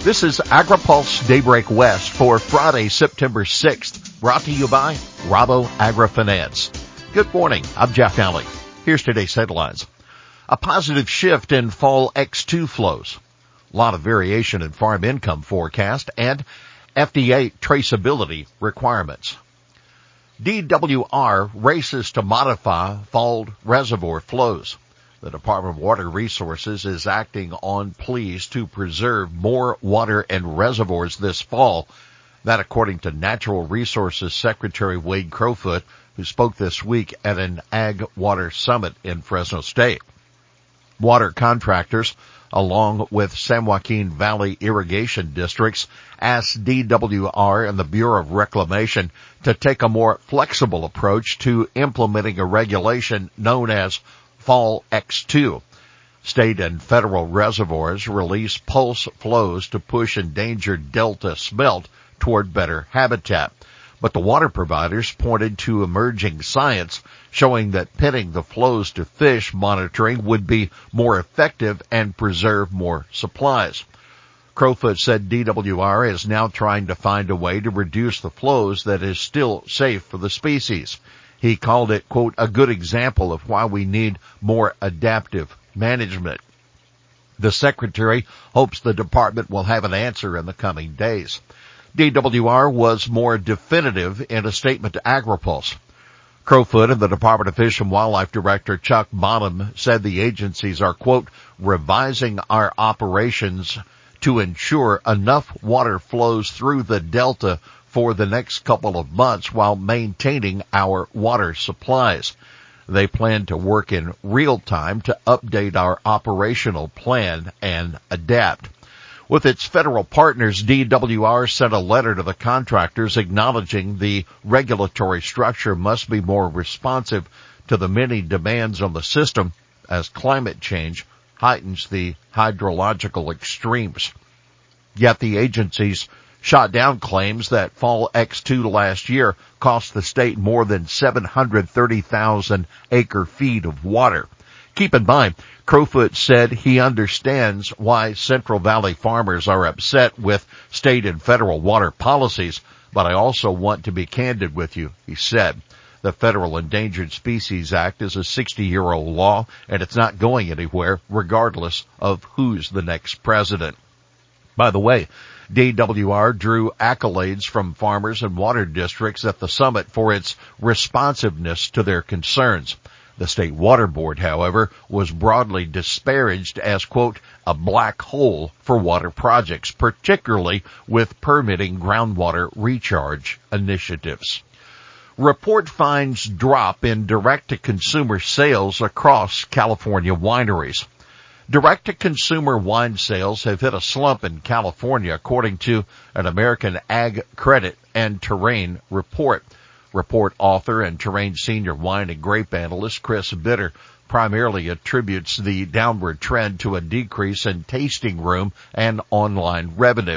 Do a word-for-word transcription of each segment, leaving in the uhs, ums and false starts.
This is AgriPulse Daybreak West for Friday, September sixth, brought to you by Rabo AgriFinance. Good morning, I'm Jeff Alley. Here's today's headlines. A positive shift in fall X two flows, a lot of variation in farm income forecast, and F D A traceability requirements. D W R races to modify fall reservoir flows. The Department of Water Resources is acting on pleas to preserve more water and reservoirs this fall. That according to Natural Resources Secretary Wade Crowfoot, who spoke this week at an Ag Water Summit in Fresno State. Water contractors, along with San Joaquin Valley irrigation districts, asked D W R and the Bureau of Reclamation to take a more flexible approach to implementing a regulation known as Fall X two. State and federal reservoirs release pulse flows to push endangered delta smelt toward better habitat. But the water providers pointed to emerging science showing that pinning the flows to fish monitoring would be more effective and preserve more supplies. Crowfoot said D W R is now trying to find a way to reduce the flows that is still safe for the species. He called it, quote, a good example of why we need more adaptive management. The secretary hopes the department will have an answer in the coming days. D W R was more definitive in a statement to AgriPulse. Crowfoot and the Department of Fish and Wildlife Director Chuck Bonham said the agencies are, quote, revising our operations to ensure enough water flows through the delta for the next couple of months while maintaining our water supplies. They plan to work in real time to update our operational plan and adapt. With its federal partners, D W R sent a letter to the contractors acknowledging the regulatory structure must be more responsive to the many demands on the system as climate change heightens the hydrological extremes. Yet the agencies shot down claims that Fall X two last year cost the state more than seven hundred thirty thousand acre feet of water. Keep in mind, Crowfoot said he understands why Central Valley farmers are upset with state and federal water policies, but I also want to be candid with you, he said. The Federal Endangered Species Act is a sixty-year-old law, and it's not going anywhere, regardless of who's the next president. By the way, D W R drew accolades from farmers and water districts at the summit for its responsiveness to their concerns. The State Water Board, however, was broadly disparaged as, quote, a black hole for water projects, particularly with permitting groundwater recharge initiatives. Report finds drop in direct-to-consumer sales across California wineries. Direct-to-consumer wine sales have hit a slump in California, according to an American Ag Credit and Terrain report. Report author and Terrain senior wine and grape analyst Chris Bitter primarily attributes the downward trend to a decrease in tasting room and online revenue.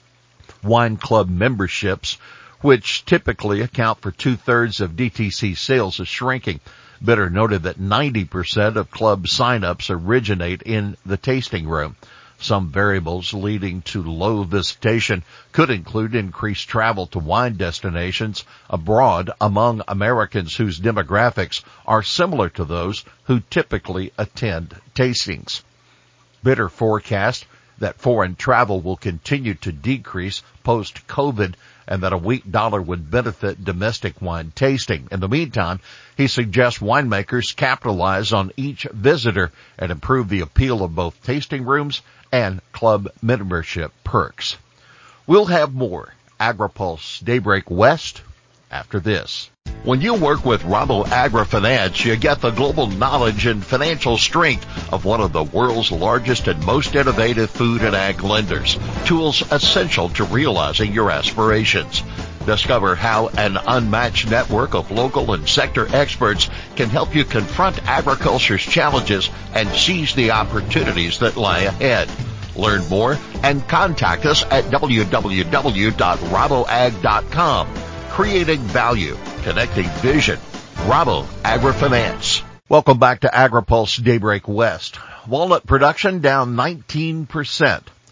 Wine club memberships, which typically account for two-thirds of D T C sales, is shrinking. Bitter noted that ninety percent of club sign-ups originate in the tasting room. Some variables leading to low visitation could include increased travel to wine destinations abroad among Americans whose demographics are similar to those who typically attend tastings. Bitter forecast that foreign travel will continue to decrease post-COVID and that a weak dollar would benefit domestic wine tasting. In the meantime, he suggests winemakers capitalize on each visitor and improve the appeal of both tasting rooms and club membership perks. We'll have more AgriPulse Daybreak West after this. When you work with Rabo AgriFinance, you get the global knowledge and financial strength of one of the world's largest and most innovative food and ag lenders. Tools essential to realizing your aspirations. Discover how an unmatched network of local and sector experts can help you confront agriculture's challenges and seize the opportunities that lie ahead. Learn more and contact us at w w w dot rabo ag dot com. Creating value, connecting vision. Rabo AgriFinance. Welcome back to AgriPulse Daybreak West. Walnut production down nineteen percent.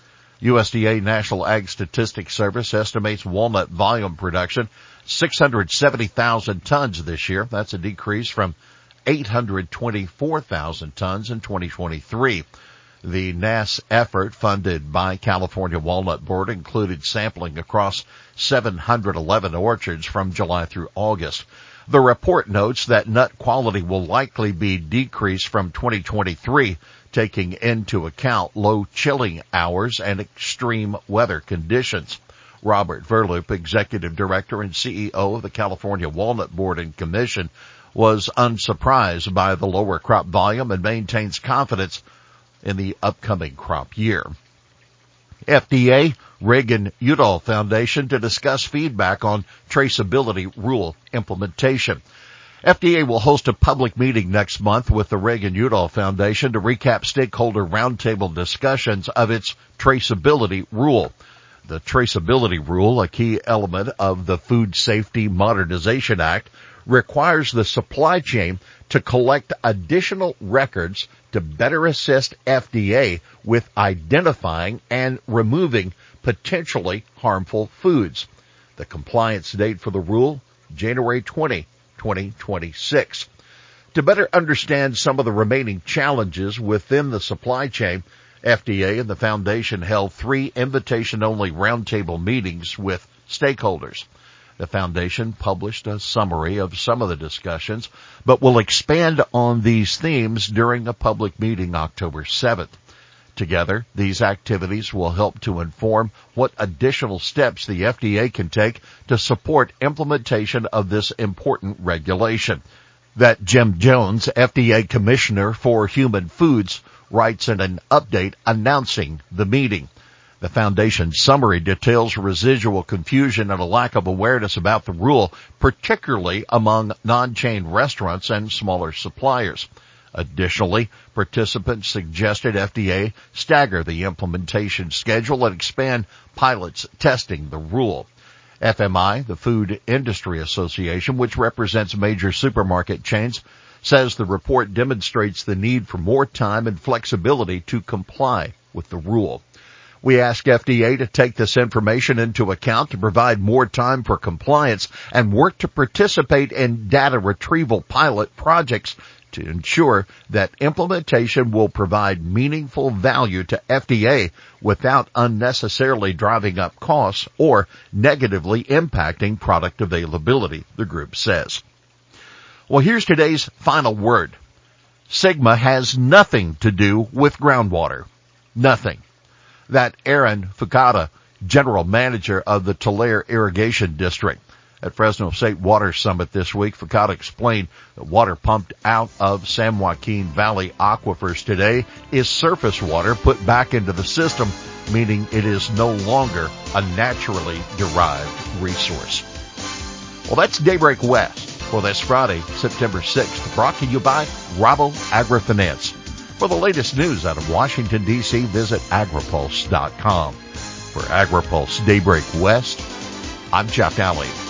U S D A National Ag Statistics Service estimates walnut volume production six hundred seventy thousand tons this year. That's a decrease from eight hundred twenty-four thousand tons in twenty twenty-three. The N A S effort, funded by California Walnut Board, included sampling across seven hundred eleven orchards from July through August. The report notes that nut quality will likely be decreased from twenty twenty-three, taking into account low chilling hours and extreme weather conditions. Robert Verloop, Executive Director and C E O of the California Walnut Board and Commission, was unsurprised by the lower crop volume and maintains confidence in the upcoming crop year. F D A, Reagan-Udall Foundation to discuss feedback on traceability rule implementation. F D A will host a public meeting next month with the Reagan-Udall Foundation to recap stakeholder roundtable discussions of its traceability rule. The traceability rule, a key element of the Food Safety Modernization Act, requires the supply chain to collect additional records to better assist F D A with identifying and removing potentially harmful foods. The compliance date for the rule, January twentieth, twenty twenty-six. To better understand some of the remaining challenges within the supply chain, F D A and the Foundation held three invitation-only roundtable meetings with stakeholders. The Foundation published a summary of some of the discussions, but will expand on these themes during a public meeting October seventh. Together, these activities will help to inform what additional steps the F D A can take to support implementation of this important regulation. That Jim Jones, F D A Commissioner for Human Foods, writes in an update announcing the meeting. The Foundation's summary details residual confusion and a lack of awareness about the rule, particularly among non-chain restaurants and smaller suppliers. Additionally, participants suggested F D A stagger the implementation schedule and expand pilots testing the rule. F M I, the Food Industry Association, which represents major supermarket chains, says the report demonstrates the need for more time and flexibility to comply with the rule. We ask F D A to take this information into account to provide more time for compliance and work to participate in data retrieval pilot projects to ensure that implementation will provide meaningful value to F D A without unnecessarily driving up costs or negatively impacting product availability, the group says. Well, here's today's final word. SGMA has nothing to do with groundwater. Nothing. That Aaron Fukada, General Manager of the Tulare Irrigation District. At Fresno State Water Summit this week, Fukada explained that water pumped out of San Joaquin Valley aquifers today is surface water put back into the system, meaning it is no longer a naturally derived resource. Well, that's Daybreak West for this Friday, September sixth, brought to you by Rabo AgriFinance. For the latest news out of Washington, D C, visit agripulse dot com. For AgriPulse Daybreak West, I'm Jeff Alley.